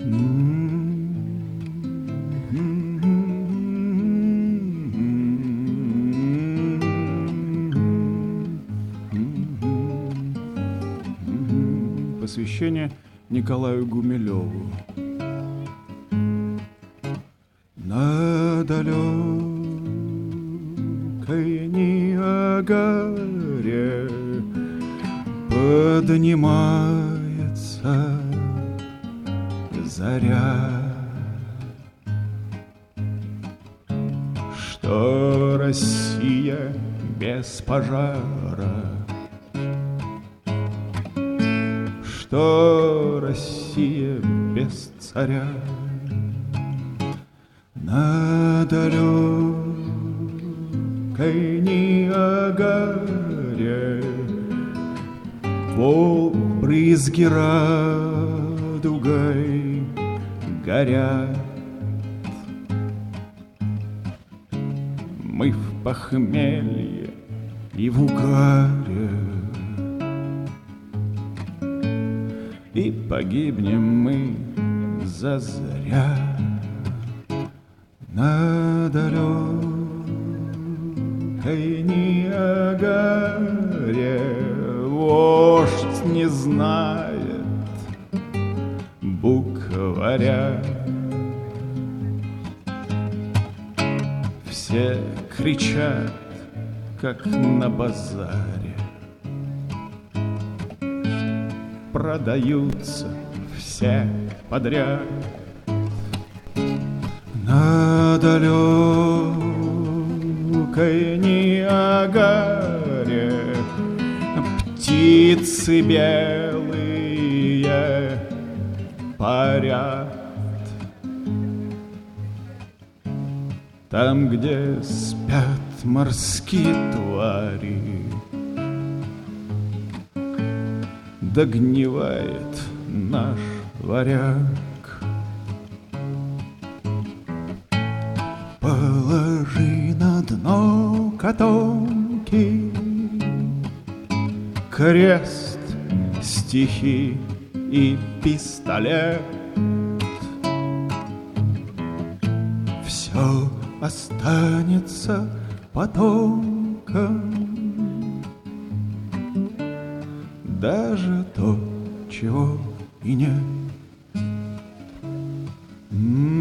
Посвящение Николаю Гумилеву. На далекой Ниагаре поднимается заря, что Россия без пожара, что Россия без царя. На далекой Ниагаре волны брызги радугой горят. Мы в похмелье и в угаре, и погибнем мы зазря. На далекой Ниагаре вождь не знает букваря. Все кричат, как на базаре, продаются все подряд. На далекой Ниагаре птицы белые парят. Там, где спят морские твари, догнивает наш варяг. Положи на дно котомки крест, стихи и пистолет. Все останется потомкам, даже то, чего и нет.